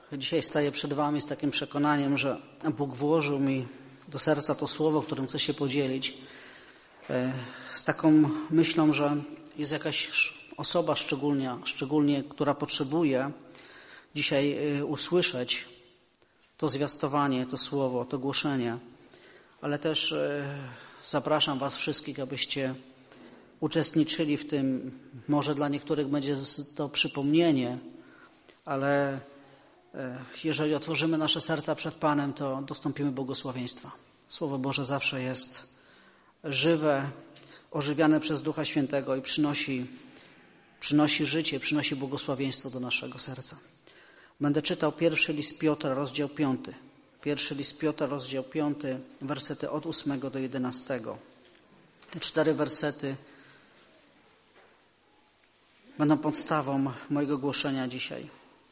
Dzisiaj staję przed wami z takim przekonaniem, że Bóg włożył mi do serca to słowo, którym chcę się podzielić, z taką myślą, że jest jakaś osoba szczególnie, która potrzebuje dzisiaj usłyszeć to zwiastowanie, to słowo, to głoszenie, ale też zapraszam was wszystkich, abyście uczestniczyli w tym. Może dla niektórych będzie to przypomnienie, ale jeżeli otworzymy nasze serca przed Panem, to dostąpimy błogosławieństwa. Słowo Boże zawsze jest żywe, ożywiane przez Ducha Świętego i przynosi życie, przynosi błogosławieństwo do naszego serca. Będę czytał pierwszy list Piotra, rozdział 5. Pierwszy list Piotra, rozdział 5, wersety od 8 do 11. Te 4 wersety będą podstawą mojego głoszenia dzisiaj.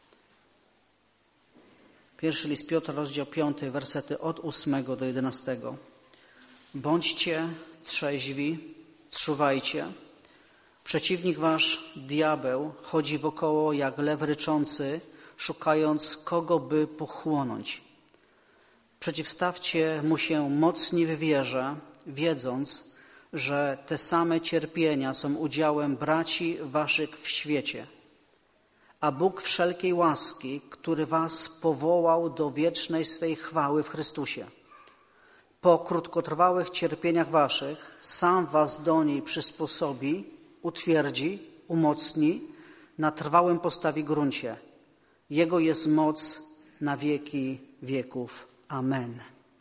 Pierwszy list Piotra, rozdział 5, wersety od 8 do 11. Bądźcie trzeźwi, czuwajcie. Przeciwnik wasz, diabeł, chodzi wokoło jak lew ryczący, szukając kogo by pochłonąć. Przeciwstawcie mu się mocni w wierze, wiedząc, że te same cierpienia są udziałem braci waszych w świecie. A Bóg wszelkiej łaski, który was powołał do wiecznej swej chwały w Chrystusie, po krótkotrwałych cierpieniach waszych, sam was do niej przysposobi, utwierdzi, umocni, na trwałym postawi gruncie. Jego jest moc na wieki wieków. Amen.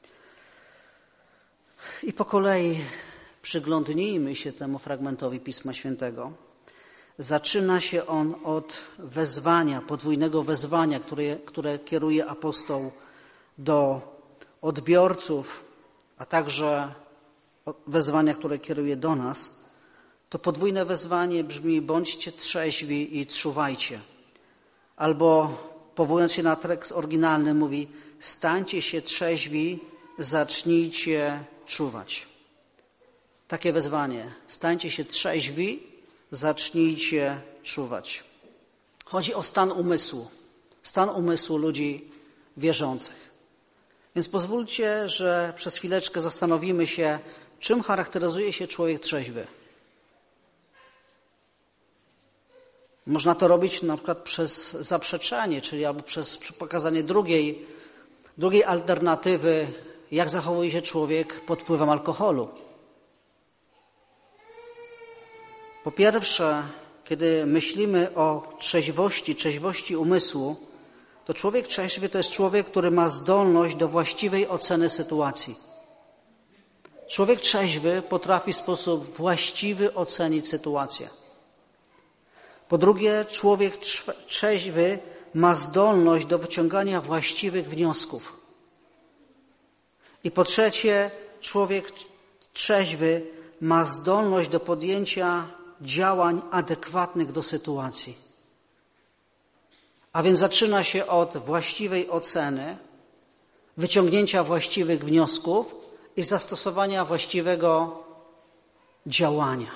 I po kolei przyglądnijmy się temu fragmentowi Pisma Świętego. Zaczyna się on od wezwania, podwójnego wezwania, które kieruje apostoł do odbiorców, a także wezwania, które kieruje do nas. To podwójne wezwanie brzmi: bądźcie trzeźwi i czuwajcie. Albo powołując się na tekst oryginalny mówi: stańcie się trzeźwi, zacznijcie czuwać. Takie wezwanie: stańcie się trzeźwi, zacznijcie czuwać. Chodzi o stan umysłu ludzi wierzących. Więc pozwólcie, że przez chwileczkę zastanowimy się, czym charakteryzuje się człowiek trzeźwy. Można to robić na przykład przez zaprzeczenie, czyli albo przez pokazanie drugiej alternatywy, jak zachowuje się człowiek pod wpływem alkoholu. Po pierwsze, kiedy myślimy o trzeźwości umysłu, to człowiek trzeźwy to jest człowiek, który ma zdolność do właściwej oceny sytuacji. Człowiek trzeźwy potrafi w sposób właściwy ocenić sytuację. Po drugie, człowiek trzeźwy ma zdolność do wyciągania właściwych wniosków. I po trzecie, człowiek trzeźwy ma zdolność do podjęcia działań adekwatnych do sytuacji. A więc zaczyna się od właściwej oceny, wyciągnięcia właściwych wniosków i zastosowania właściwego działania.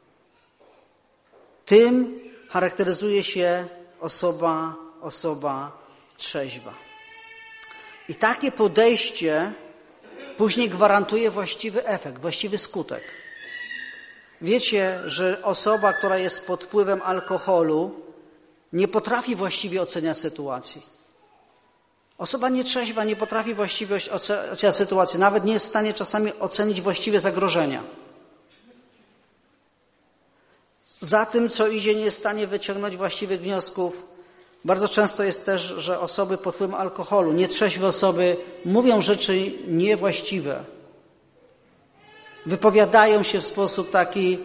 Tym charakteryzuje się osoba trzeźwa. I takie podejście później gwarantuje właściwy efekt, właściwy skutek. Wiecie, że osoba, która jest pod wpływem alkoholu, nie potrafi właściwie oceniać sytuacji. Osoba nietrzeźwa nie potrafi właściwie oceniać sytuacji, nawet nie jest w stanie czasami ocenić właściwie zagrożenia. Za tym, co idzie, nie jest w stanie wyciągnąć właściwych wniosków. Bardzo często jest też, że osoby pod wpływem alkoholu, nietrzeźwe osoby mówią rzeczy niewłaściwe. Wypowiadają się w sposób taki,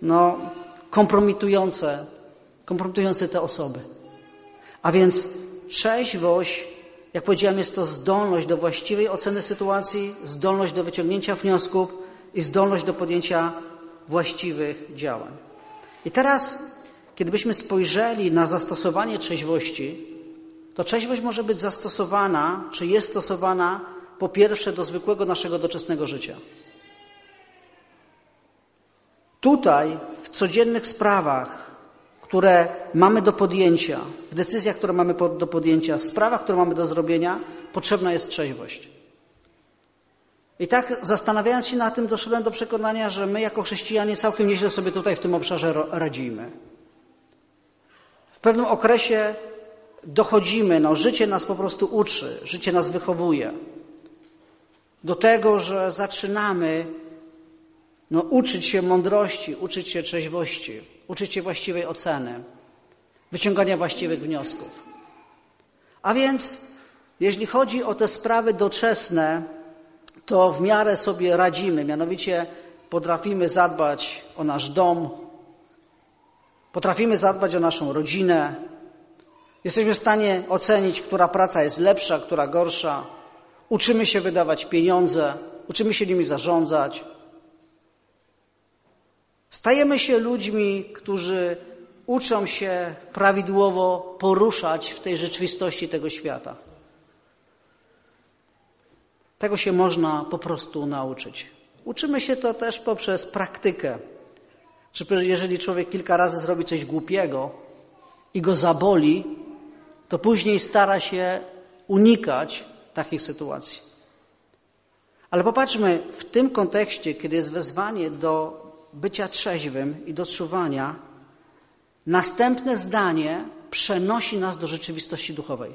kompromitujący te osoby. A więc trzeźwość, jak powiedziałem, jest to zdolność do właściwej oceny sytuacji, zdolność do wyciągnięcia wniosków i zdolność do podjęcia właściwych działań. I teraz, kiedy byśmy spojrzeli na zastosowanie trzeźwości, to trzeźwość może być zastosowana, czy jest stosowana, po pierwsze, do zwykłego naszego doczesnego życia. Tutaj, w codziennych sprawach, które mamy do podjęcia, w decyzjach, które mamy do podjęcia, w sprawach, które mamy do zrobienia, potrzebna jest trzeźwość. I tak zastanawiając się nad tym, doszedłem do przekonania, że my jako chrześcijanie całkiem nieźle sobie tutaj w tym obszarze radzimy. W pewnym okresie dochodzimy, życie nas po prostu uczy, życie nas wychowuje do tego, że zaczynamy uczyć się mądrości, uczyć się trzeźwości, uczyć się właściwej oceny, wyciągania właściwych wniosków. A więc, jeśli chodzi o te sprawy doczesne, to w miarę sobie radzimy, mianowicie potrafimy zadbać o nasz dom, potrafimy zadbać o naszą rodzinę, jesteśmy w stanie ocenić, która praca jest lepsza, która gorsza, uczymy się wydawać pieniądze, uczymy się nimi zarządzać. Stajemy się ludźmi, którzy uczą się prawidłowo poruszać w tej rzeczywistości tego świata. Tego się można po prostu nauczyć. Uczymy się to też poprzez praktykę. Jeżeli człowiek kilka razy zrobi coś głupiego i go zaboli, to później stara się unikać takich sytuacji. Ale popatrzmy, w tym kontekście, kiedy jest wezwanie do bycia trzeźwym i do czuwania, następne zdanie przenosi nas do rzeczywistości duchowej.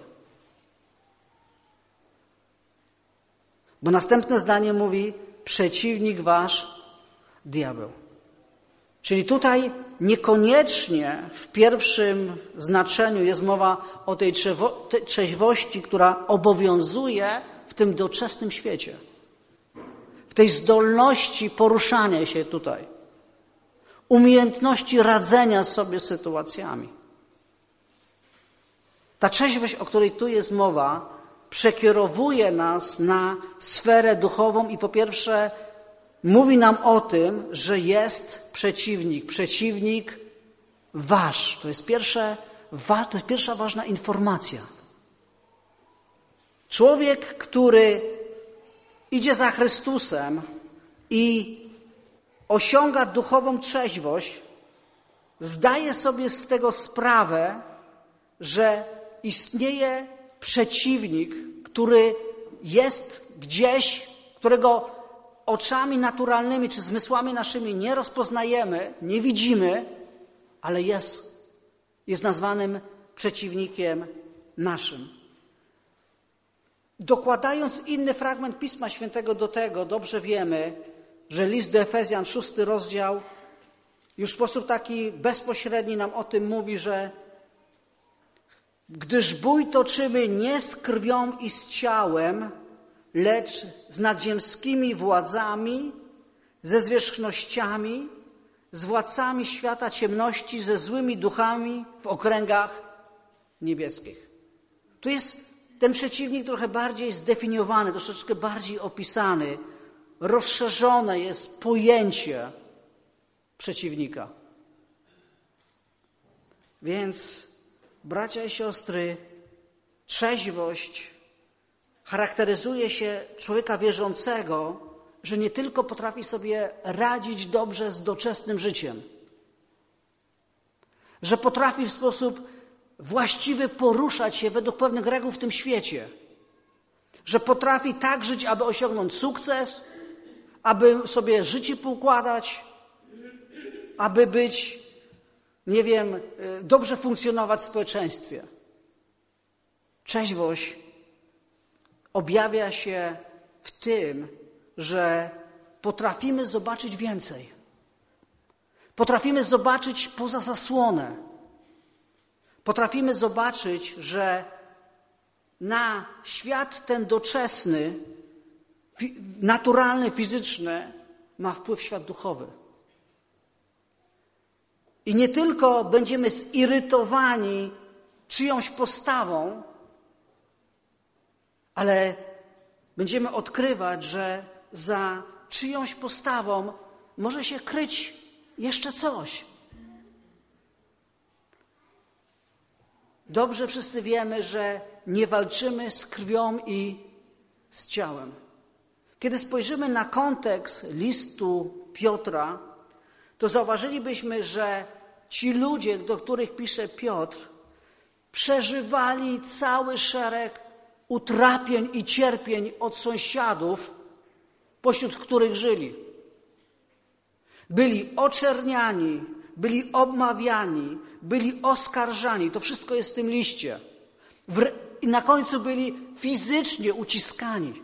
Bo następne zdanie mówi: przeciwnik wasz, diabeł. Czyli tutaj niekoniecznie w pierwszym znaczeniu jest mowa o tej trzeźwości, która obowiązuje w tym doczesnym świecie. W tej zdolności poruszania się tutaj. Umiejętności radzenia sobie z sytuacjami. Ta trzeźwość, o której tu jest mowa, przekierowuje nas na sferę duchową i po pierwsze mówi nam o tym, że jest przeciwnik wasz. To jest pierwsza ważna informacja. Człowiek, który idzie za Chrystusem i osiąga duchową trzeźwość, zdaje sobie z tego sprawę, że istnieje przeciwnik, który jest gdzieś, którego oczami naturalnymi czy zmysłami naszymi nie rozpoznajemy, nie widzimy, ale jest nazwanym przeciwnikiem naszym. Dokładając inny fragment Pisma Świętego do tego, dobrze wiemy, że list do Efezjan, 6 rozdział, już w sposób taki bezpośredni nam o tym mówi, że gdyż bój toczymy nie z krwią i z ciałem, lecz z nadziemskimi władzami, ze zwierzchnościami, z władcami świata ciemności, ze złymi duchami w okręgach niebieskich. Tu jest ten przeciwnik trochę bardziej zdefiniowany, troszeczkę bardziej opisany. Rozszerzone jest pojęcie przeciwnika. Więc, bracia i siostry, trzeźwość charakteryzuje się człowieka wierzącego, że nie tylko potrafi sobie radzić dobrze z doczesnym życiem, że potrafi w sposób właściwy poruszać się według pewnych reguł w tym świecie, że potrafi tak żyć, aby osiągnąć sukces, aby sobie życie poukładać, aby być, dobrze funkcjonować w społeczeństwie. Trzeźwość objawia się w tym, że potrafimy zobaczyć więcej. Potrafimy zobaczyć poza zasłonę. Potrafimy zobaczyć, że na świat ten doczesny, naturalny, fizyczny ma wpływ świat duchowy. I nie tylko będziemy zirytowani czyjąś postawą, ale będziemy odkrywać, że za czyjąś postawą może się kryć jeszcze coś. Dobrze wszyscy wiemy, że nie walczymy z krwią i z ciałem. Kiedy spojrzymy na kontekst listu Piotra, to zauważylibyśmy, że ci ludzie, do których pisze Piotr, przeżywali cały szereg utrapień i cierpień od sąsiadów, pośród których żyli. Byli oczerniani, byli obmawiani, byli oskarżani. To wszystko jest w tym liście. I na końcu byli fizycznie uciskani.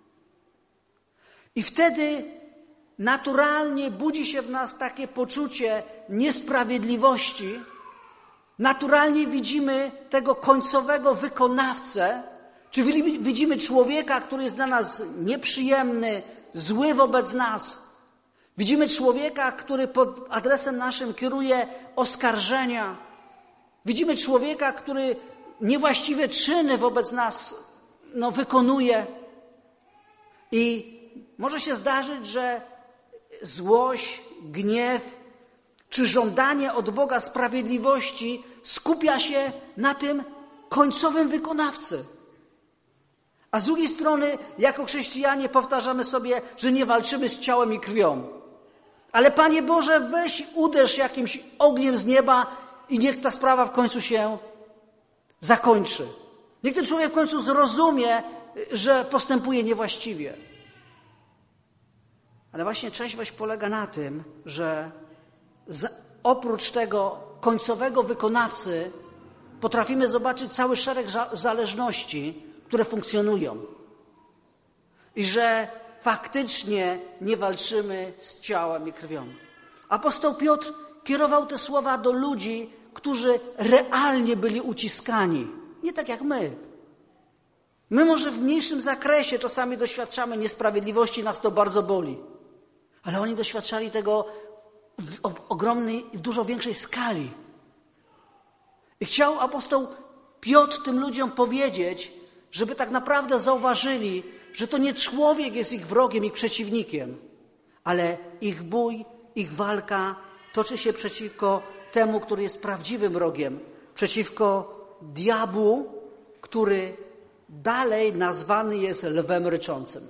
I wtedy naturalnie budzi się w nas takie poczucie niesprawiedliwości. Naturalnie widzimy tego końcowego wykonawcę, czy widzimy człowieka, który jest dla nas nieprzyjemny, zły wobec nas. Widzimy człowieka, który pod adresem naszym kieruje oskarżenia. Widzimy człowieka, który niewłaściwe czyny wobec nas wykonuje. I może się zdarzyć, że złość, gniew czy żądanie od Boga sprawiedliwości skupia się na tym końcowym wykonawcy. A z drugiej strony, jako chrześcijanie powtarzamy sobie, że nie walczymy z ciałem i krwią. Ale Panie Boże, weź uderz jakimś ogniem z nieba i niech ta sprawa w końcu się zakończy. Niech ten człowiek w końcu zrozumie, że postępuje niewłaściwie. Ale właśnie trzeźwość polega na tym, że oprócz tego końcowego wykonawcy potrafimy zobaczyć cały szereg zależności, które funkcjonują. I że faktycznie nie walczymy z ciałem i krwią. Apostoł Piotr kierował te słowa do ludzi, którzy realnie byli uciskani. Nie tak jak my. My może w mniejszym zakresie czasami doświadczamy niesprawiedliwości, nas to bardzo boli. Ale oni doświadczali tego w ogromnej, w dużo większej skali. I chciał apostoł Piotr tym ludziom powiedzieć, żeby tak naprawdę zauważyli, że to nie człowiek jest ich wrogiem, ich przeciwnikiem, ale ich bój, ich walka toczy się przeciwko temu, który jest prawdziwym wrogiem, przeciwko diabłu, który dalej nazwany jest lwem ryczącym.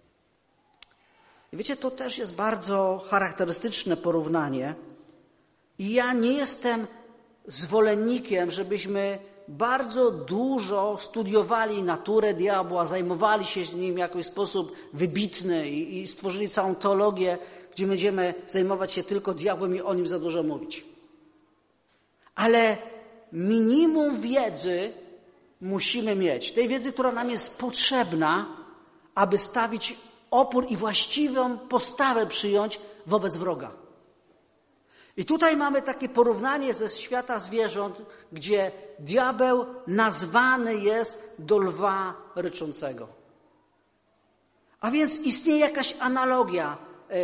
I wiecie, to też jest bardzo charakterystyczne porównanie. I ja nie jestem zwolennikiem, żebyśmy bardzo dużo studiowali naturę diabła, zajmowali się z nim w jakiś sposób wybitny i stworzyli całą teologię, gdzie będziemy zajmować się tylko diabłem i o nim za dużo mówić. Ale minimum wiedzy musimy mieć. Tej wiedzy, która nam jest potrzebna, aby stawić opór i właściwą postawę przyjąć wobec wroga. I tutaj mamy takie porównanie ze świata zwierząt, gdzie diabeł nazwany jest do lwa ryczącego. A więc istnieje jakaś analogia.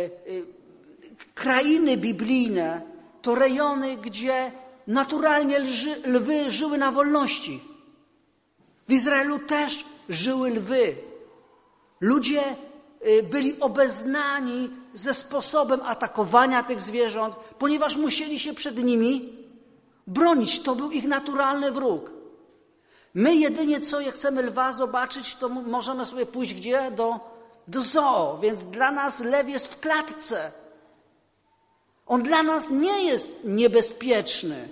Krainy biblijne to rejony, gdzie naturalnie lwy żyły na wolności. W Izraelu też żyły lwy. Ludzie byli obeznani ze sposobem atakowania tych zwierząt, ponieważ musieli się przed nimi bronić. To był ich naturalny wróg. My jedynie co, jak chcemy lwa zobaczyć, to możemy sobie pójść gdzie? Do zoo. Więc dla nas lew jest w klatce. On dla nas nie jest niebezpieczny.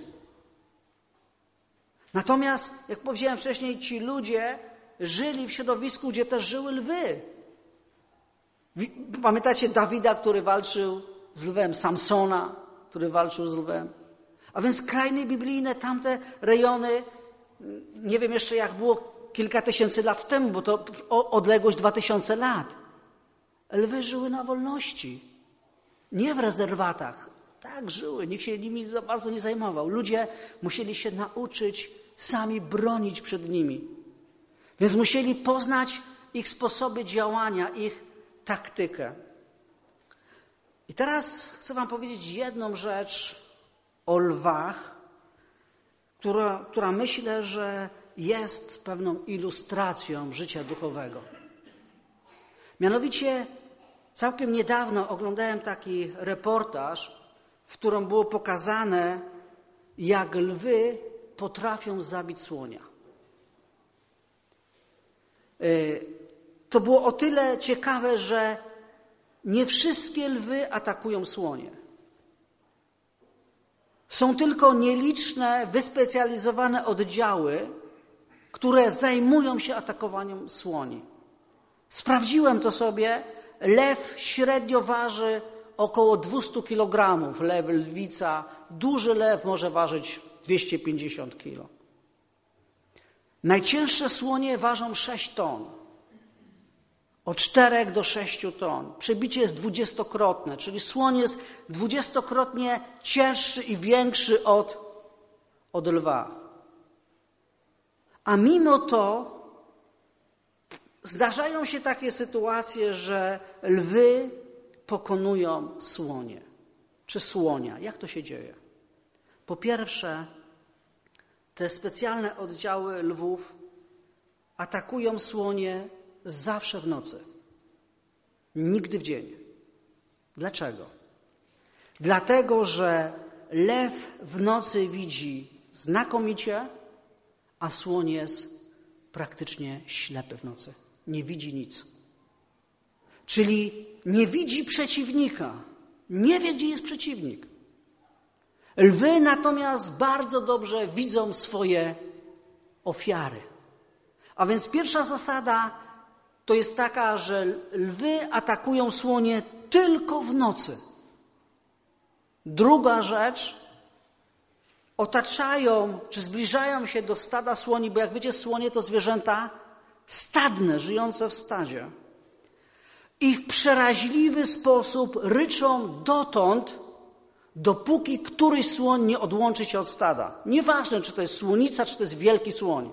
Natomiast, jak powiedziałem wcześniej, ci ludzie żyli w środowisku, gdzie też żyły lwy. Pamiętacie Dawida, który walczył z lwem, Samsona, który walczył z lwem. A więc krainy biblijne, tamte rejony, nie wiem jeszcze jak było kilka tysięcy lat temu, bo to odległość 2000 lat. Lwy żyły na wolności, nie w rezerwatach. Tak żyły, nikt się nimi za bardzo nie zajmował. Ludzie musieli się nauczyć sami bronić przed nimi. Więc musieli poznać ich sposoby działania, ich taktykę. I teraz chcę wam powiedzieć jedną rzecz o lwach, która myślę, że jest pewną ilustracją życia duchowego. Mianowicie całkiem niedawno oglądałem taki reportaż, w którym było pokazane, jak lwy potrafią zabić słonia. To było o tyle ciekawe, że nie wszystkie lwy atakują słonie. Są tylko nieliczne, wyspecjalizowane oddziały, które zajmują się atakowaniem słoni. Sprawdziłem to sobie. Lew średnio waży około 200 kg. Lew, lwica. Duży lew może ważyć 250 kg. Najcięższe słonie ważą 6 ton. Od 4 do 6 ton. Przebicie jest 20-krotne, czyli słoń jest 20-krotnie cięższy i większy od lwa. A mimo to zdarzają się takie sytuacje, że lwy pokonują słonie. Czy słonia. Jak to się dzieje? Po pierwsze, te specjalne oddziały lwów atakują słonie zawsze w nocy. Nigdy w dzień. Dlaczego? Dlatego, że lew w nocy widzi znakomicie, a słoń jest praktycznie ślepy w nocy. Nie widzi nic. Czyli nie widzi przeciwnika. Nie wie, gdzie jest przeciwnik. Lwy natomiast bardzo dobrze widzą swoje ofiary. A więc pierwsza zasada to jest taka, że lwy atakują słonie tylko w nocy. Druga rzecz, otaczają czy zbliżają się do stada słoni, bo jak wiecie, słonie to zwierzęta stadne, żyjące w stadzie. I w przeraźliwy sposób ryczą dotąd, dopóki któryś słoń nie odłączy się od stada. Nieważne, czy to jest słonica, czy to jest wielki słoń.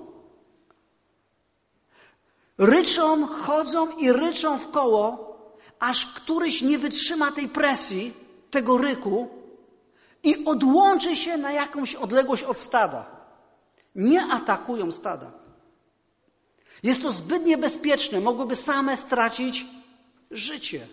Ryczą, chodzą i ryczą w koło, aż któryś nie wytrzyma tej presji, tego ryku i odłączy się na jakąś odległość od stada. Nie atakują stada. Jest to zbyt niebezpieczne, mogłyby same stracić życie.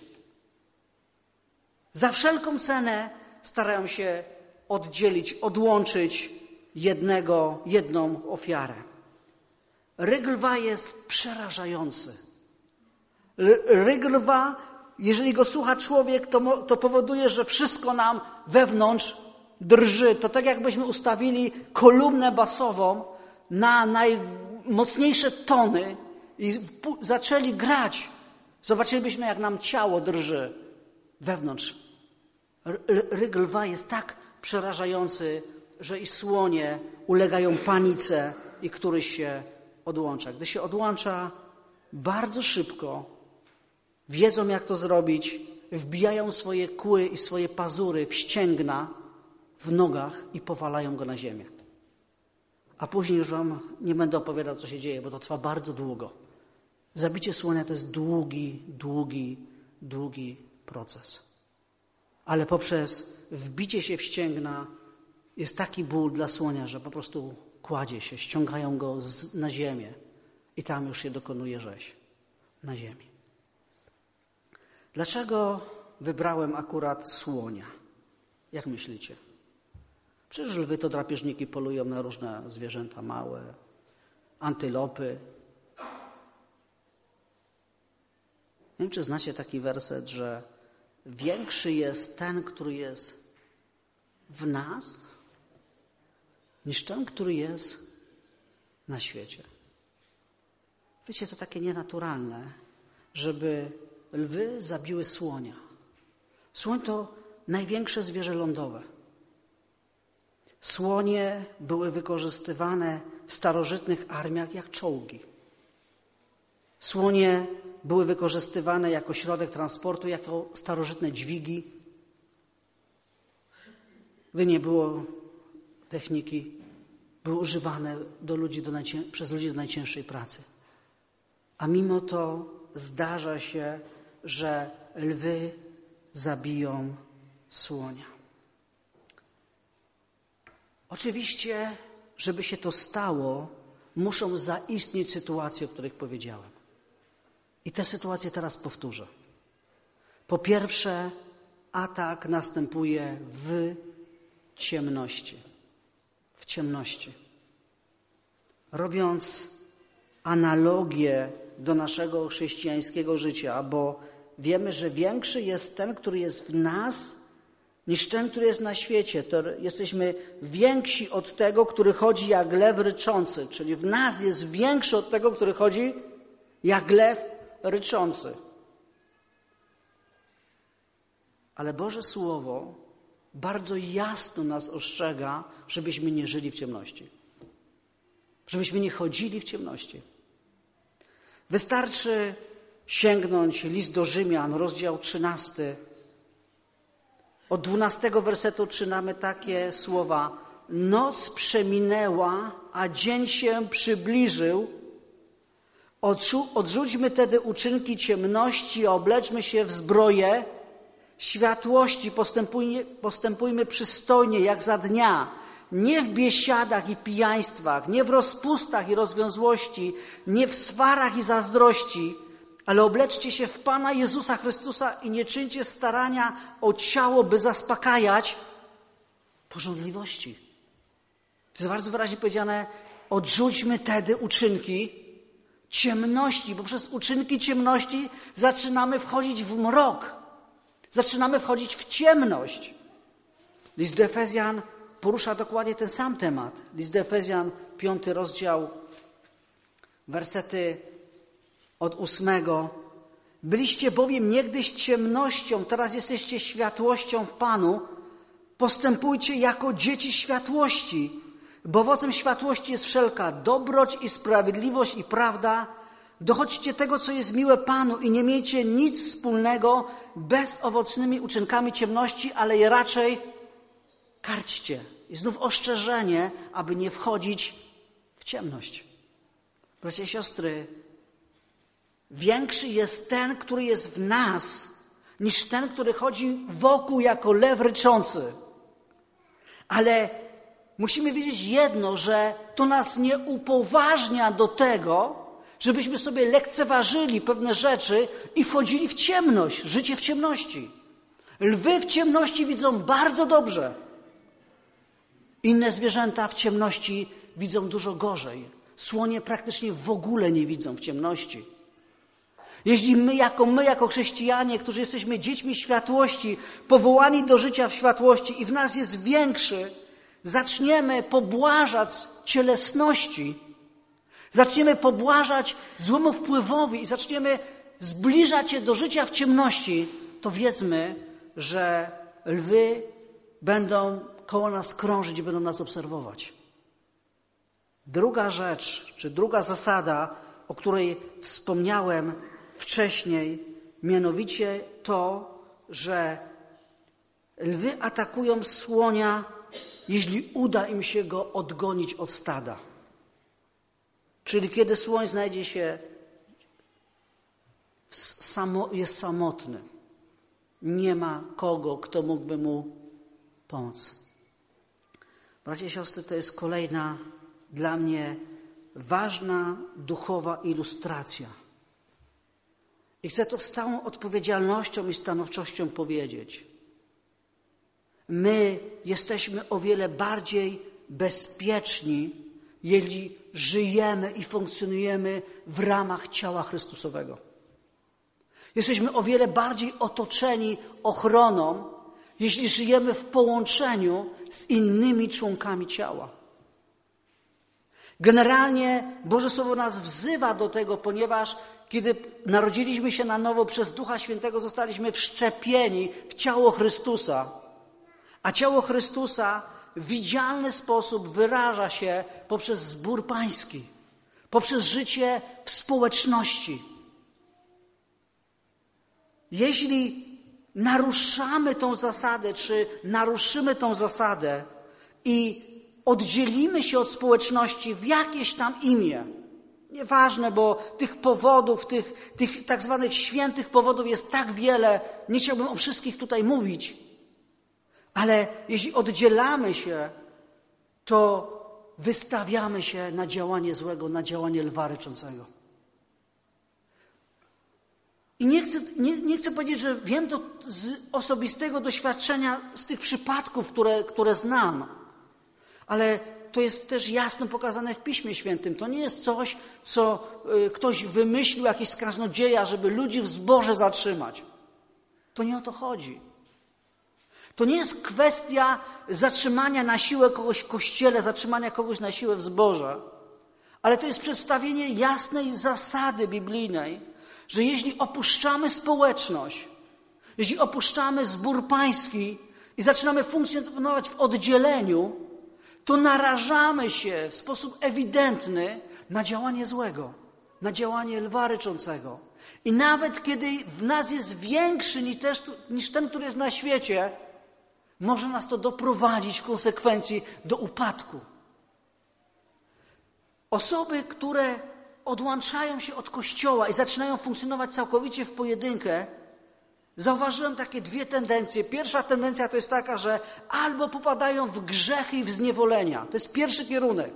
Za wszelką cenę starają się oddzielić, odłączyć jedną ofiarę. Ryk lwa jest przerażający. Ryk lwa, jeżeli go słucha człowiek, to powoduje, że wszystko nam wewnątrz drży. To tak jakbyśmy ustawili kolumnę basową na najmocniejsze tony i zaczęli grać. Zobaczylibyśmy, jak nam ciało drży wewnątrz. Ryk lwa jest tak przerażający, że i słonie ulegają panice i któryś się odłącza. Gdy się odłącza, bardzo szybko wiedzą, jak to zrobić, wbijają swoje kły i swoje pazury w ścięgna w nogach i powalają go na ziemię. A później już wam nie będę opowiadał, co się dzieje, bo to trwa bardzo długo. Zabicie słonia to jest długi proces. Ale poprzez wbicie się w ścięgna jest taki ból dla słonia, że po prostu kładzie się, ściągają go na ziemię i tam już się dokonuje rzeź na ziemi. Dlaczego wybrałem akurat słonia? Jak myślicie? Przecież lwy to drapieżniki, polują na różne zwierzęta małe, antylopy. Nie wiem, czy znacie taki werset, że większy jest ten, który jest w nas, niż ten, który jest na świecie. Wiecie, to takie nienaturalne, żeby lwy zabiły słonia. Słoń to największe zwierzę lądowe. Słonie były wykorzystywane w starożytnych armiach jak czołgi. Słonie były wykorzystywane jako środek transportu, jako starożytne dźwigi. Gdy nie było techniki, były używane przez ludzi do najcięższej pracy. A mimo to zdarza się, że lwy zabiją słonia. Oczywiście, żeby się to stało, muszą zaistnieć sytuacje, o których powiedziałem. I te sytuacje teraz powtórzę. Po pierwsze, atak następuje w ciemności. W ciemności. Robiąc analogię do naszego chrześcijańskiego życia, bo wiemy, że większy jest ten, który jest w nas, niż ten, który jest na świecie. To jesteśmy więksi od tego, który chodzi jak lew ryczący. Czyli w nas jest większy od tego, który chodzi jak lew ryczący. Ale Boże Słowo bardzo jasno nas ostrzega, żebyśmy nie żyli w ciemności. Żebyśmy nie chodzili w ciemności. Wystarczy sięgnąć list do Rzymian, rozdział 13. Od 12 wersetu czytamy takie słowa. Noc przeminęła, a dzień się przybliżył. Odrzućmy tedy uczynki ciemności, obleczmy się w zbroję światłości, postępujmy przystojnie jak za dnia, nie w biesiadach i pijaństwach, nie w rozpustach i rozwiązłości, nie w swarach i zazdrości, ale obleczcie się w Pana Jezusa Chrystusa i nie czyńcie starania o ciało, by zaspokajać pożądliwości. To jest bardzo wyraźnie powiedziane, odrzućmy tedy uczynki ciemności, bo przez uczynki ciemności zaczynamy wchodzić w mrok. Zaczynamy wchodzić w ciemność. List do Efezjan porusza dokładnie ten sam temat. List do Efezjan, 5 rozdział, wersety od 8. Byliście bowiem niegdyś ciemnością, teraz jesteście światłością w Panu. Postępujcie jako dzieci światłości, bo owocem światłości jest wszelka dobroć i sprawiedliwość i prawda. Dochodźcie tego, co jest miłe Panu i nie miejcie nic wspólnego bezowocnymi uczynkami ciemności, ale je raczej karćcie. I znów ostrzeżenie, aby nie wchodzić w ciemność. Bracia i siostry, większy jest ten, który jest w nas, niż ten, który chodzi wokół jako lew ryczący. Ale musimy wiedzieć jedno, że to nas nie upoważnia do tego, żebyśmy sobie lekceważyli pewne rzeczy i wchodzili w ciemność, życie w ciemności. Lwy w ciemności widzą bardzo dobrze. Inne zwierzęta w ciemności widzą dużo gorzej. Słonie praktycznie w ogóle nie widzą w ciemności. Jeśli my jako chrześcijanie, którzy jesteśmy dziećmi światłości, powołani do życia w światłości i w nas jest większy, zaczniemy pobłażać cielesności, zaczniemy pobłażać złemu wpływowi i zaczniemy zbliżać się do życia w ciemności, to wiedzmy, że lwy będą koło nas krążyć i będą nas obserwować. Druga rzecz, czy druga zasada, o której wspomniałem wcześniej, mianowicie to, że lwy atakują słonia, jeśli uda im się go odgonić od stada. Czyli kiedy słoń znajdzie się, jest samotny, nie ma kogo, kto mógłby mu pomóc. Bracia i siostry, to jest kolejna dla mnie ważna duchowa ilustracja. I chcę to z całą odpowiedzialnością i stanowczością powiedzieć. My jesteśmy o wiele bardziej bezpieczni, jeśli żyjemy i funkcjonujemy w ramach ciała Chrystusowego. Jesteśmy o wiele bardziej otoczeni ochroną, jeśli żyjemy w połączeniu z innymi członkami ciała. Generalnie Boże Słowo nas wzywa do tego, ponieważ kiedy narodziliśmy się na nowo przez Ducha Świętego, zostaliśmy wszczepieni w ciało Chrystusa. A ciało Chrystusa w widzialny sposób wyraża się poprzez zbór pański, poprzez życie w społeczności. Jeśli naruszamy tą zasadę, czy naruszymy tą zasadę i oddzielimy się od społeczności w jakieś tam imię, nieważne, bo tych powodów, tych tak zwanych świętych powodów jest tak wiele, nie chciałbym o wszystkich tutaj mówić, ale jeśli oddzielamy się, to wystawiamy się na działanie złego, na działanie lwa ryczącego. I nie chcę powiedzieć, że wiem to z osobistego doświadczenia, z tych przypadków, które znam, ale to jest też jasno pokazane w Piśmie Świętym. To nie jest coś, co ktoś wymyślił, jakiś kaznodzieja, żeby ludzi w zborze zatrzymać. To nie o to chodzi. To nie jest kwestia zatrzymania na siłę kogoś w kościele, zatrzymania kogoś na siłę w zborze, ale to jest przedstawienie jasnej zasady biblijnej, że jeśli opuszczamy społeczność, jeśli opuszczamy zbór pański i zaczynamy funkcjonować w oddzieleniu, to narażamy się w sposób ewidentny na działanie złego, na działanie lwa ryczącego. I nawet kiedy w nas jest większy niż ten, który jest na świecie, może nas to doprowadzić w konsekwencji do upadku. Osoby, które odłączają się od Kościoła i zaczynają funkcjonować całkowicie w pojedynkę, zauważyłem takie dwie tendencje. Pierwsza tendencja to jest taka, że albo popadają w grzechy i w zniewolenia. To jest pierwszy kierunek.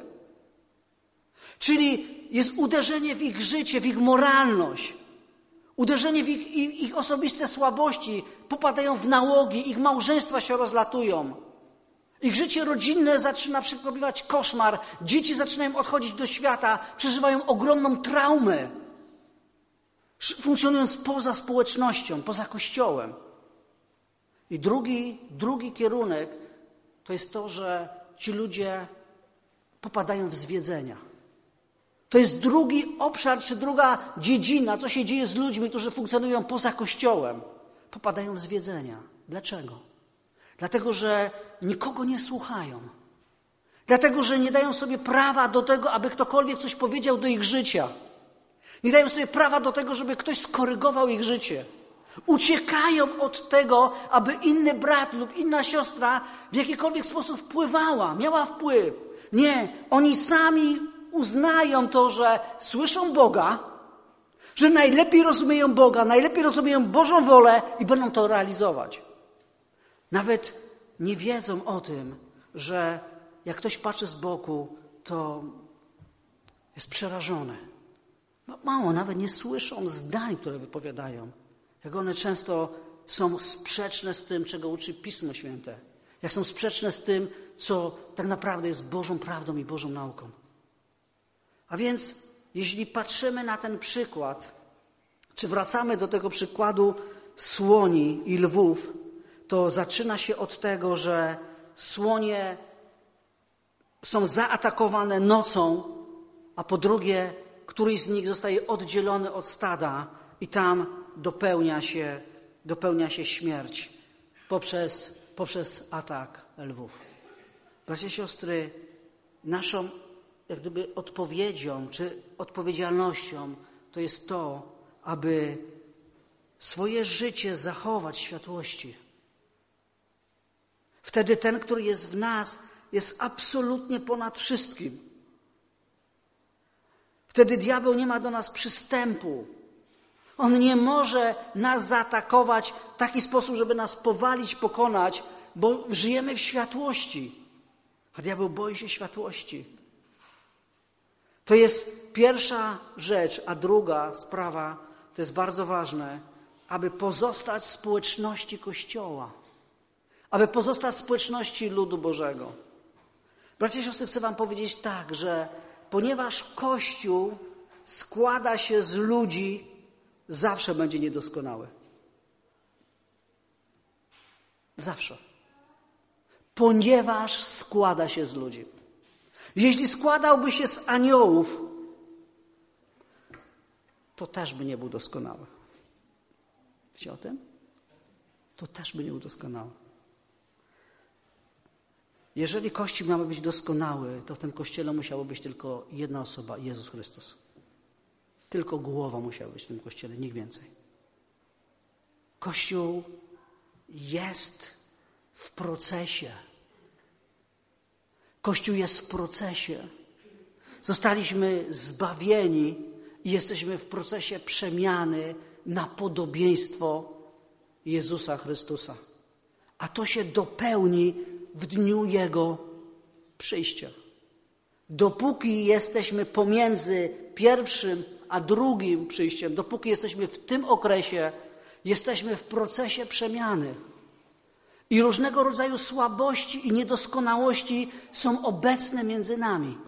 Czyli jest uderzenie w ich życie, w ich moralność. Uderzenie w ich osobiste słabości. Popadają w nałogi, ich małżeństwa się rozlatują. Ich życie rodzinne zaczyna przypominać koszmar. Dzieci zaczynają odchodzić do świata, przeżywają ogromną traumę. Funkcjonując poza społecznością, poza Kościołem. I drugi kierunek to jest to, że ci ludzie popadają w zwiedzenia. To jest drugi obszar, czy druga dziedzina, co się dzieje z ludźmi, którzy funkcjonują poza Kościołem. Popadają w zwiedzenia. Dlaczego? Dlatego, że nikogo nie słuchają. Dlatego, że nie dają sobie prawa do tego, aby ktokolwiek coś powiedział do ich życia. Nie dają sobie prawa do tego, żeby ktoś skorygował ich życie. Uciekają od tego, aby inny brat lub inna siostra w jakikolwiek sposób wpływała, miała wpływ. Nie, oni sami uznają to, że słyszą Boga, że najlepiej rozumieją Boga, najlepiej rozumieją Bożą wolę i będą to realizować. Nawet nie wiedzą o tym, że jak ktoś patrzy z boku, to jest przerażony. Mało, nawet nie słyszą zdań, które wypowiadają. Jak one często są sprzeczne z tym, czego uczy Pismo Święte. Jak są sprzeczne z tym, co tak naprawdę jest Bożą prawdą i Bożą nauką. A więc, jeśli patrzymy na ten przykład, czy wracamy do tego przykładu słoni i lwów, to zaczyna się od tego, że słonie są zaatakowane nocą, a po drugie, któryś z nich zostaje oddzielony od stada i tam dopełnia się śmierć poprzez atak lwów. Bracia i siostry, naszą jak gdyby odpowiedzią czy odpowiedzialnością to jest to, aby swoje życie zachować w światłości. Wtedy ten, który jest w nas, jest absolutnie ponad wszystkim. Wtedy diabeł nie ma do nas przystępu. On nie może nas zaatakować w taki sposób, żeby nas powalić, pokonać, bo żyjemy w światłości. A diabeł boi się światłości. To jest pierwsza rzecz, a druga sprawa, to jest bardzo ważne, aby pozostać w społeczności Kościoła. Aby pozostać w społeczności ludu Bożego. Bracia i siostry, chcę wam powiedzieć tak, że ponieważ Kościół składa się z ludzi, zawsze będzie niedoskonały. Zawsze. Ponieważ składa się z ludzi. Jeśli składałby się z aniołów, to też by nie był doskonały. Wiecie o tym? To też by nie był doskonały. Jeżeli Kościół miałby być doskonały, to w tym Kościele musiała być tylko jedna osoba, Jezus Chrystus. Tylko głowa musiała być w tym Kościele, nikt więcej. Kościół jest w procesie. Kościół jest w procesie. Zostaliśmy zbawieni i jesteśmy w procesie przemiany na podobieństwo Jezusa Chrystusa. A to się dopełni w dniu Jego przyjścia. Dopóki jesteśmy pomiędzy pierwszym a drugim przyjściem, dopóki jesteśmy w tym okresie, jesteśmy w procesie przemiany. I różnego rodzaju słabości i niedoskonałości są obecne między nami.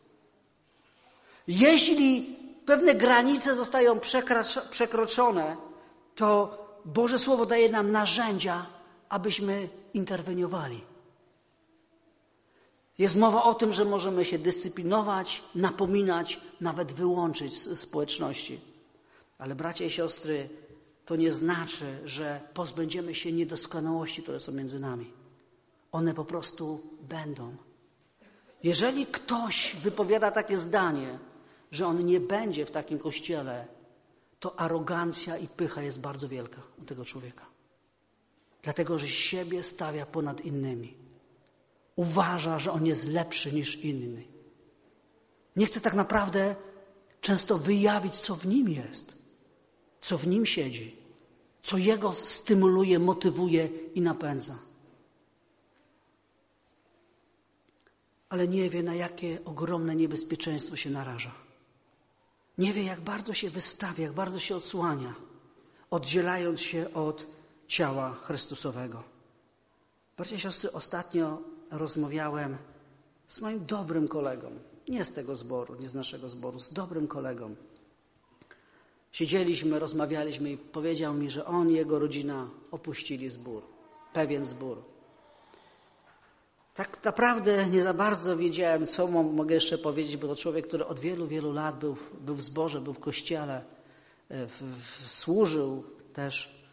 Jeśli pewne granice zostają przekroczone, to Boże Słowo daje nam narzędzia, abyśmy interweniowali. Jest mowa o tym, że możemy się dyscyplinować, napominać, nawet wyłączyć z społeczności. Ale bracia i siostry, to nie znaczy, że pozbędziemy się niedoskonałości, które są między nami. One po prostu będą. Jeżeli ktoś wypowiada takie zdanie, że on nie będzie w takim kościele, to arogancja i pycha jest bardzo wielka u tego człowieka. Dlatego, że siebie stawia ponad innymi. Uważa, że on jest lepszy niż inny. Nie chce tak naprawdę często wyjawić, co w nim jest, co w nim siedzi, co jego stymuluje, motywuje i napędza. Ale nie wie, na jakie ogromne niebezpieczeństwo się naraża. Nie wie, jak bardzo się wystawia, jak bardzo się odsłania, oddzielając się od ciała Chrystusowego. Bracia i siostry, ostatnio rozmawiałem z moim dobrym kolegą, nie z tego zboru, nie z naszego zboru, z dobrym kolegą. Siedzieliśmy, rozmawialiśmy i powiedział mi, że on i jego rodzina opuścili zbór, pewien zbór. Tak naprawdę nie za bardzo wiedziałem, co mogę jeszcze powiedzieć, bo to człowiek, który od wielu, wielu lat był w zborze, był w kościele, służył też.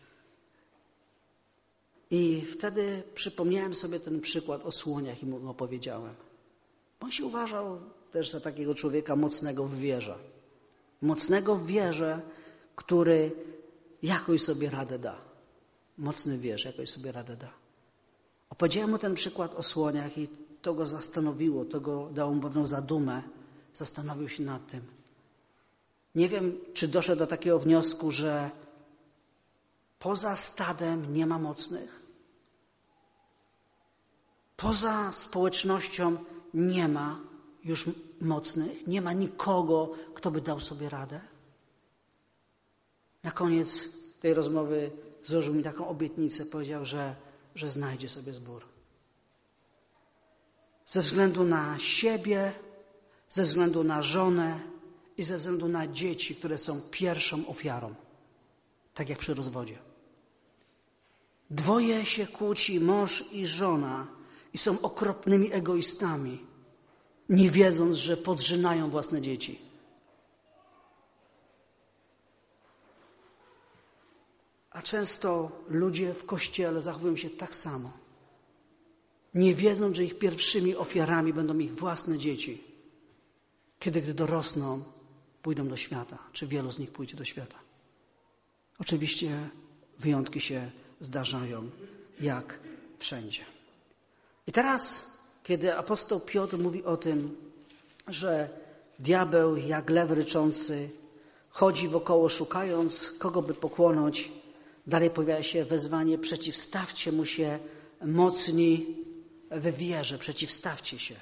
I wtedy przypomniałem sobie ten przykład o słoniach i mu go opowiedziałem. On się uważał też za takiego człowieka mocnego w wierze. Mocnego w wierze, który jakoś sobie radę da. Mocny w wierze, jakoś sobie radę da. Opowiedziałem mu ten przykład o słoniach i to go zastanowiło, to go dało mu pewną zadumę. Zastanowił się nad tym. Nie wiem, czy doszedł do takiego wniosku, że poza stadem nie ma mocnych. Poza społecznością nie ma już mocnych. Nie ma nikogo, kto by dał sobie radę. Na koniec tej rozmowy złożył mi taką obietnicę. Powiedział, że znajdzie sobie zbór. Ze względu na siebie, ze względu na żonę i ze względu na dzieci, które są pierwszą ofiarą. Tak jak przy rozwodzie. Dwoje się kłóci, mąż i żona, i są okropnymi egoistami, nie wiedząc, że podżynają własne dzieci. A często ludzie w kościele zachowują się tak samo, nie wiedząc, że ich pierwszymi ofiarami będą ich własne dzieci, kiedy gdy dorosną, pójdą do świata, czy wielu z nich pójdzie do świata. Oczywiście wyjątki się zdarzają, jak wszędzie. I teraz, kiedy apostoł Piotr mówi o tym, że diabeł jak lew ryczący chodzi wokoło, szukając kogo by pochłonąć, dalej pojawia się wezwanie: przeciwstawcie mu się mocni we wierze, przeciwstawcie się.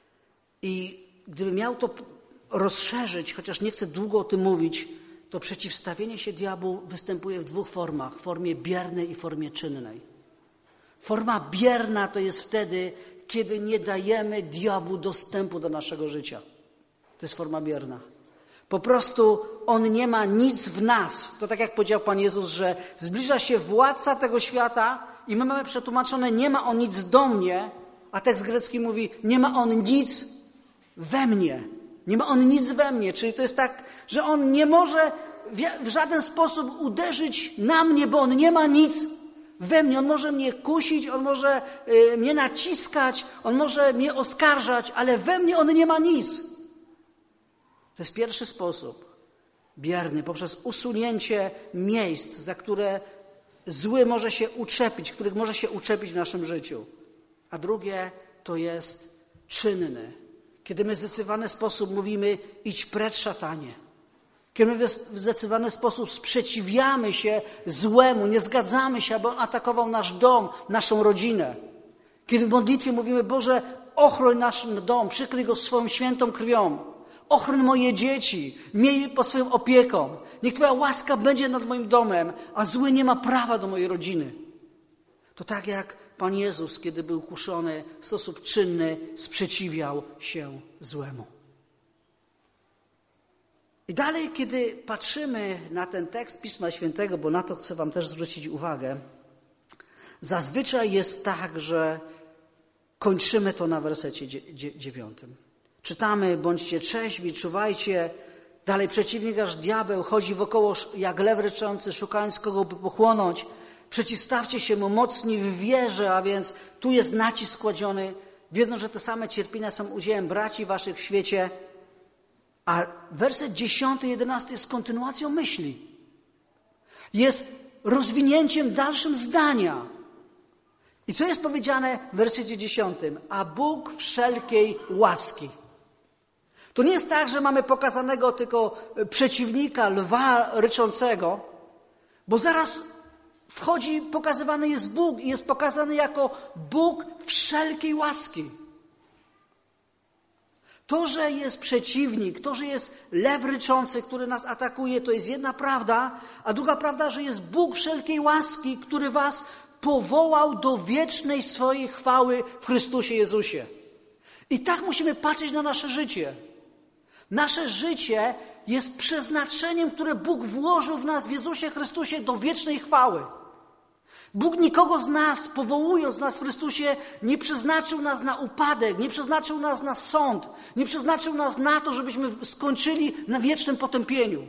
I gdybym miał to rozszerzyć, chociaż nie chcę długo o tym mówić, to przeciwstawienie się diabłu występuje w dwóch formach. W formie biernej i formie czynnej. Forma bierna to jest wtedy, kiedy nie dajemy diabłu dostępu do naszego życia. To jest forma bierna. Po prostu on nie ma nic w nas. To tak jak powiedział Pan Jezus, że zbliża się władca tego świata i my mamy przetłumaczone: nie ma on nic do mnie, a tekst grecki mówi: nie ma on nic we mnie. Nie ma on nic we mnie. Czyli to jest tak, że on nie może w żaden sposób uderzyć na mnie, bo on nie ma nic we mnie. On może mnie kusić, on może mnie naciskać, on może mnie oskarżać, ale we mnie on nie ma nic. To jest pierwszy sposób bierny, poprzez usunięcie miejsc, za które zły może się uczepić, których może się uczepić w naszym życiu. A drugie to jest czynny, kiedy my w zdecydowany sposób mówimy: idź precz, szatanie. Kiedy my w zdecydowany sposób sprzeciwiamy się złemu, nie zgadzamy się, aby on atakował nasz dom, naszą rodzinę. Kiedy w modlitwie mówimy: Boże, ochroń nasz dom, przykryj go swoją świętą krwią. Ochroń moje dzieci, miej je pod swoją opieką. Niech Twoja łaska będzie nad moim domem, a zły nie ma prawa do mojej rodziny. To tak jak Pan Jezus, kiedy był kuszony, w sposób czynny sprzeciwiał się złemu. I dalej, kiedy patrzymy na ten tekst Pisma Świętego, bo na to chcę Wam też zwrócić uwagę, Zazwyczaj jest tak, że kończymy to na wersecie 9. Czytamy, bądźcie trzeźwi, czuwajcie. Dalej przeciwnik, aż diabeł chodzi wokoło jak lew ryczący, szukając kogo by pochłonąć. Przeciwstawcie się mu mocni w wierze, a więc tu jest nacisk kładziony, wiedząc, że te same cierpienia są udziałem braci waszych w świecie. A werset 10, 11 jest kontynuacją myśli. Jest rozwinięciem dalszym zdania. I co jest powiedziane w wersecie 10? A Bóg wszelkiej łaski. To nie jest tak, że mamy pokazanego tylko przeciwnika, lwa ryczącego, bo zaraz pokazywany jest Bóg i jest pokazany jako Bóg wszelkiej łaski. To, że jest przeciwnik, to, że jest lew ryczący, który nas atakuje, to jest jedna prawda, a druga prawda, że jest Bóg wszelkiej łaski, który was powołał do wiecznej swojej chwały w Chrystusie Jezusie. I tak musimy patrzeć na nasze życie. Nasze życie jest przeznaczeniem, które Bóg włożył w nas w Jezusie Chrystusie do wiecznej chwały. Bóg nikogo z nas, powołując nas w Chrystusie, nie przeznaczył nas na upadek, nie przeznaczył nas na sąd, nie przeznaczył nas na to, żebyśmy skończyli na wiecznym potępieniu.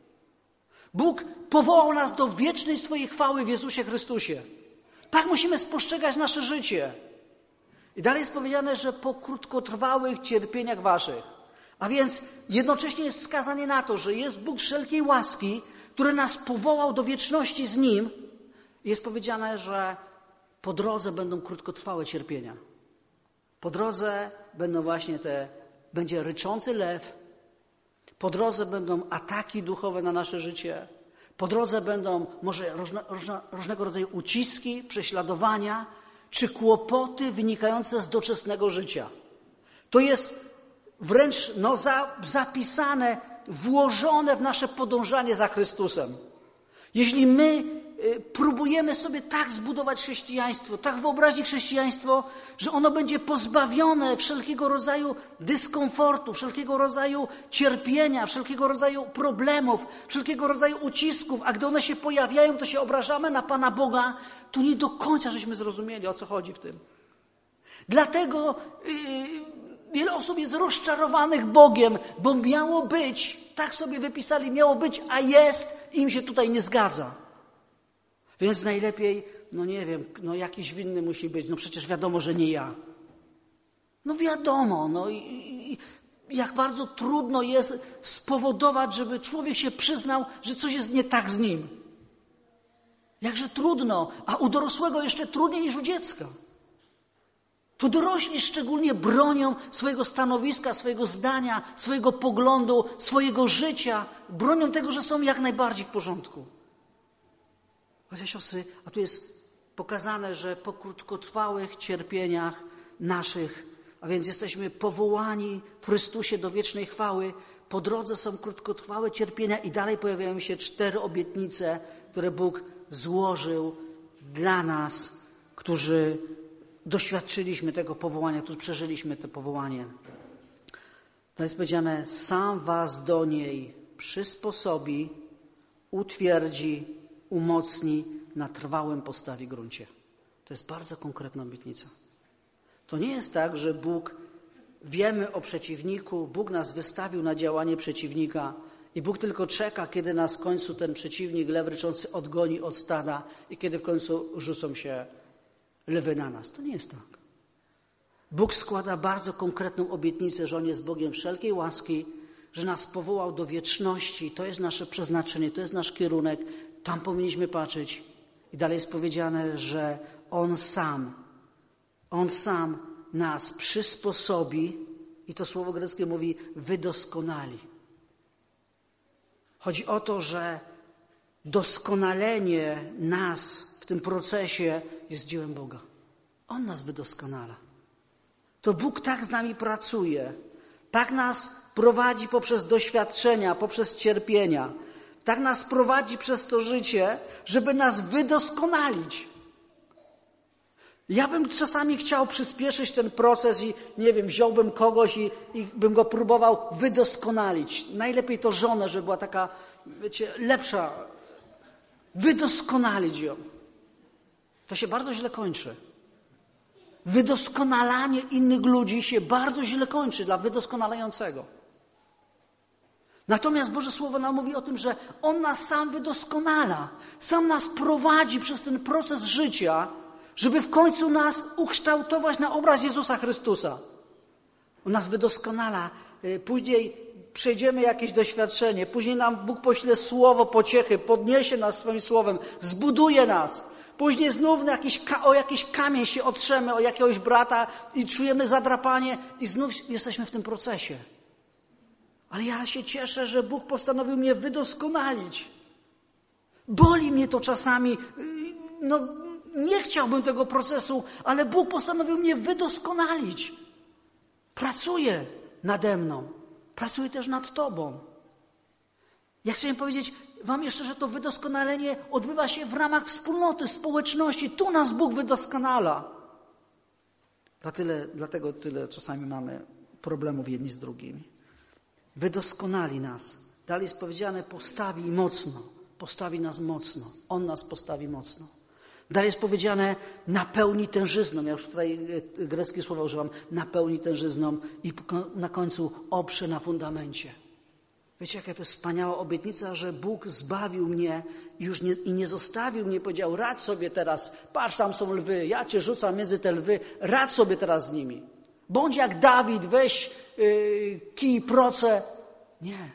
Bóg powołał nas do wiecznej swojej chwały w Jezusie Chrystusie. Tak musimy spostrzegać nasze życie. I dalej jest powiedziane, że po krótkotrwałych cierpieniach waszych. A więc jednocześnie jest wskazanie na to, że jest Bóg wszelkiej łaski, który nas powołał do wieczności z Nim. Jest powiedziane, że po drodze będą krótkotrwałe cierpienia. Po drodze będą właśnie będzie ryczący lew. Po drodze będą ataki duchowe na nasze życie. Po drodze będą może różnego rodzaju uciski, prześladowania, czy kłopoty wynikające z doczesnego życia. To jest wręcz zapisane, włożone w nasze podążanie za Chrystusem. Jeśli my próbujemy sobie tak zbudować chrześcijaństwo, tak wyobrazić chrześcijaństwo, że ono będzie pozbawione wszelkiego rodzaju dyskomfortu, wszelkiego rodzaju cierpienia, wszelkiego rodzaju problemów, wszelkiego rodzaju ucisków, a gdy one się pojawiają, to się obrażamy na Pana Boga, to nie do końca żeśmy zrozumieli, o co chodzi w tym. Dlatego wiele osób jest rozczarowanych Bogiem, bo miało być, tak sobie wypisali, miało być, a jest, im się tutaj nie zgadza. Więc najlepiej, jakiś winny musi być, przecież wiadomo, że nie ja. Wiadomo, i jak bardzo trudno jest spowodować, żeby człowiek się przyznał, że coś jest nie tak z nim. Jakże trudno, a u dorosłego jeszcze trudniej niż u dziecka. To dorośli szczególnie bronią swojego stanowiska, swojego zdania, swojego poglądu, swojego życia. Bronią tego, że są jak najbardziej w porządku. Bracia, siostry, a tu jest pokazane, że po krótkotrwałych cierpieniach naszych, a więc jesteśmy powołani w Chrystusie do wiecznej chwały, po drodze są krótkotrwałe cierpienia i dalej pojawiają się 4 obietnice, które Bóg złożył dla nas, którzy doświadczyliśmy tego powołania, którzy przeżyliśmy to powołanie. To jest powiedziane, sam was do niej przysposobi, utwierdzi, umocni, na trwałym postawi gruncie. To jest bardzo konkretna obietnica. To nie jest tak, że wiemy o przeciwniku, Bóg nas wystawił na działanie przeciwnika i Bóg tylko czeka, kiedy nas w końcu ten przeciwnik, lew ryczący, odgoni od stada i kiedy w końcu rzucą się lwy na nas. To nie jest tak. Bóg składa bardzo konkretną obietnicę, że On jest Bogiem wszelkiej łaski, że nas powołał do wieczności. To jest nasze przeznaczenie, to jest nasz kierunek. Tam powinniśmy patrzeć. I dalej jest powiedziane, że On sam nas przysposobi, i to słowo greckie mówi wydoskonali. Chodzi o to, że doskonalenie nas w tym procesie jest dziełem Boga. On nas wydoskonala. To Bóg tak z nami pracuje, tak nas prowadzi poprzez doświadczenia, poprzez cierpienia, tak nas prowadzi przez to życie, żeby nas wydoskonalić. Ja bym czasami chciał przyspieszyć ten proces i, wziąłbym kogoś i bym go próbował wydoskonalić. Najlepiej to żonę, żeby była taka, lepsza. Wydoskonalić ją. To się bardzo źle kończy. Wydoskonalanie innych ludzi się bardzo źle kończy dla wydoskonalającego. Natomiast Boże Słowo nam mówi o tym, że On nas sam wydoskonala. Sam nas prowadzi przez ten proces życia, żeby w końcu nas ukształtować na obraz Jezusa Chrystusa. On nas wydoskonala. Później przejdziemy jakieś doświadczenie. Później nam Bóg pośle słowo pociechy, podniesie nas swoim słowem, zbuduje nas. Później znów o jakiś kamień się otrzemy, o jakiegoś brata i czujemy zadrapanie i znów jesteśmy w tym procesie. Ale ja się cieszę, że Bóg postanowił mnie wydoskonalić. Boli mnie to czasami. Nie chciałbym tego procesu, ale Bóg postanowił mnie wydoskonalić. Pracuje nade mną. Pracuje też nad Tobą. Ja chciałem powiedzieć Wam jeszcze, że to wydoskonalenie odbywa się w ramach wspólnoty, społeczności. Tu nas Bóg wydoskonala. Dlatego tyle czasami mamy problemów jedni z drugimi. Wydoskonali nas. Dalej jest powiedziane, postawi mocno. Postawi nas mocno. On nas postawi mocno. Dalej jest powiedziane, napełni tężyzną. Ja już tutaj greckie słowa używam. Napełni tężyzną i na końcu oprze na fundamencie. Wiecie, jaka to jest wspaniała obietnica, że Bóg zbawił mnie i nie zostawił mnie, powiedział, radź sobie teraz, patrz, tam są lwy, ja cię rzucam między te lwy, radź sobie teraz z nimi. Bądź jak Dawid, weź kij, proce. Nie.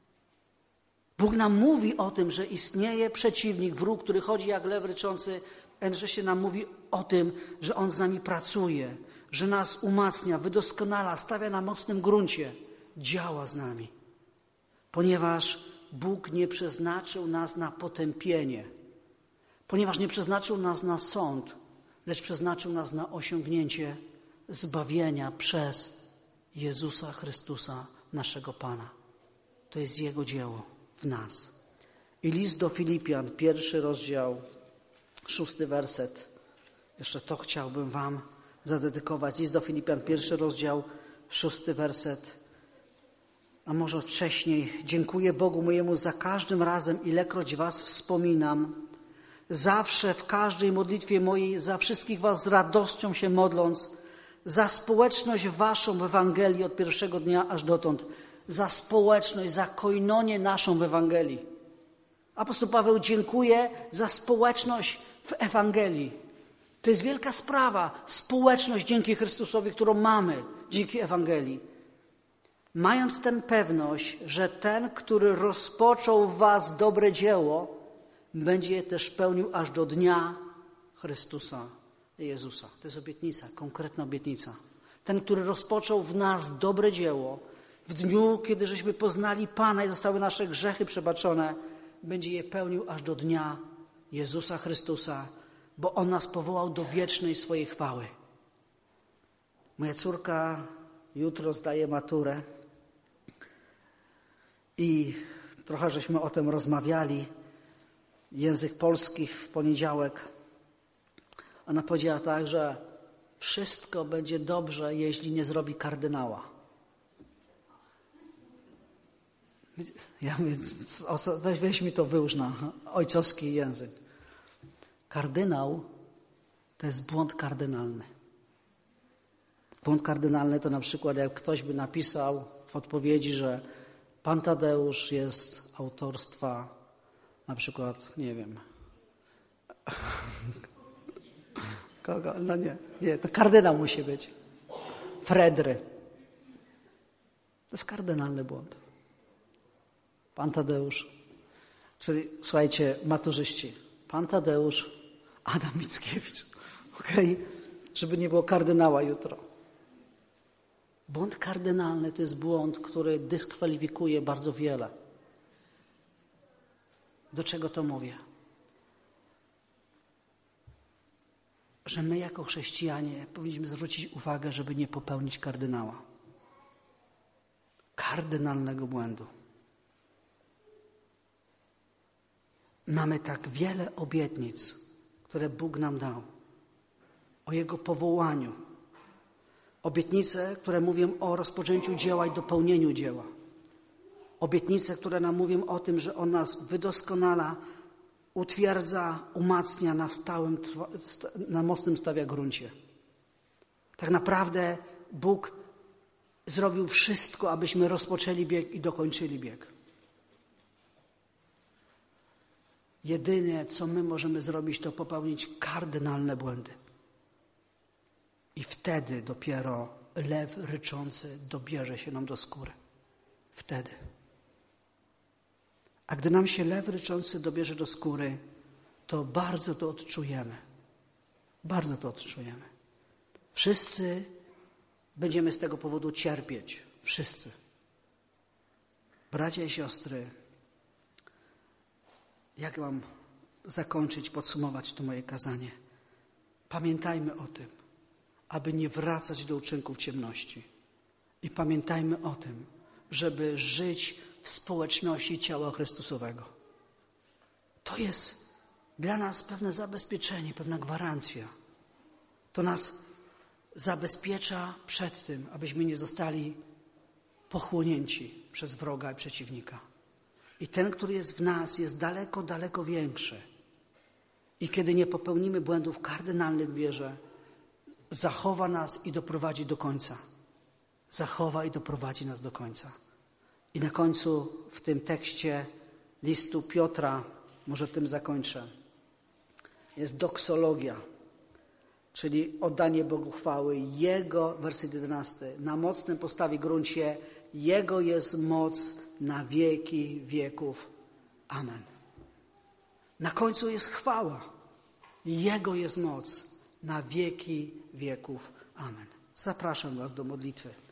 Bóg nam mówi o tym, że istnieje przeciwnik, wróg, który chodzi jak lew ryczący, że się nam mówi o tym, że On z nami pracuje, że nas umacnia, wydoskonala, stawia na mocnym gruncie, działa z nami. Ponieważ Bóg nie przeznaczył nas na potępienie, ponieważ nie przeznaczył nas na sąd, lecz przeznaczył nas na osiągnięcie zbawienia przez Jezusa Chrystusa, naszego Pana. To jest Jego dzieło w nas. I list do Filipian, 1 rozdział, 6 werset. Jeszcze to chciałbym Wam zadedykować. List do Filipian, 1 rozdział, 6 werset. A może wcześniej. Dziękuję Bogu mojemu za każdym razem, ilekroć Was wspominam. Zawsze, w każdej modlitwie mojej, za wszystkich Was z radością się modląc, za społeczność Waszą w Ewangelii od pierwszego dnia aż dotąd, za społeczność, za koinonię naszą w Ewangelii. Apostoł Paweł dziękuję za społeczność w Ewangelii. To jest wielka sprawa, społeczność dzięki Chrystusowi, którą mamy, dzięki Ewangelii. Mając tę pewność, że ten, który rozpoczął w was dobre dzieło, będzie je też pełnił aż do dnia Chrystusa Jezusa. To jest obietnica, konkretna obietnica. Ten, który rozpoczął w nas dobre dzieło, w dniu, kiedy żeśmy poznali Pana i zostały nasze grzechy przebaczone, będzie je pełnił aż do dnia Jezusa Chrystusa, bo On nas powołał do wiecznej swojej chwały. Moja córka jutro zdaje maturę i trochę żeśmy o tym rozmawiali. Język polski w poniedziałek. Ona powiedziała tak, że wszystko będzie dobrze, jeśli nie zrobi kardynała. Ja mówię, weź mi to wyłóż na ojcowski język. Kardynał to jest błąd kardynalny. Błąd kardynalny to na przykład, jak ktoś by napisał w odpowiedzi, że Pan Tadeusz jest autorstwa, na przykład, nie wiem, kogo? No nie, to kardynał musi być. Fredry. To jest kardynalny błąd. Pan Tadeusz, czyli słuchajcie, maturzyści, Pan Tadeusz, Adam Mickiewicz, okej? Żeby nie było kardynała jutro. Błąd kardynalny to jest błąd, który dyskwalifikuje bardzo wiele. Do czego to mówię? Że my jako chrześcijanie powinniśmy zwrócić uwagę, żeby nie popełnić kardynała. Kardynalnego błędu. Mamy tak wiele obietnic, które Bóg nam dał. O Jego powołaniu. Obietnice, które mówią o rozpoczęciu dzieła i dopełnieniu dzieła. Obietnice, które nam mówią o tym, że On nas wydoskonala utwierdza, umacnia na mocnym stawia gruncie. Tak naprawdę Bóg zrobił wszystko, abyśmy rozpoczęli bieg i dokończyli bieg. Jedyne, co my możemy zrobić, to popełnić kardynalne błędy. I wtedy dopiero lew ryczący dobierze się nam do skóry. Wtedy. A gdy nam się lew ryczący dobierze do skóry, to bardzo to odczujemy. Bardzo to odczujemy. Wszyscy będziemy z tego powodu cierpieć. Wszyscy. Bracia i siostry, jak mam zakończyć, podsumować to moje kazanie? Pamiętajmy o tym, aby nie wracać do uczynków ciemności. I pamiętajmy o tym, żeby żyć w społeczności ciała Chrystusowego. To jest dla nas pewne zabezpieczenie, pewna gwarancja. To nas zabezpiecza przed tym, abyśmy nie zostali pochłonięci przez wroga i przeciwnika. I ten, który jest w nas, jest daleko, daleko większy. I kiedy nie popełnimy błędów kardynalnych w wierze, zachowa nas i doprowadzi do końca. Zachowa i doprowadzi nas do końca. I na końcu w tym tekście listu Piotra, może tym zakończę, jest doksologia, czyli oddanie Bogu chwały. Jego, werset 11, na mocnym postawi gruncie, Jego jest moc na wieki wieków. Amen. Na końcu jest chwała. Jego jest moc na wieki wieków. Amen. Zapraszam was do modlitwy.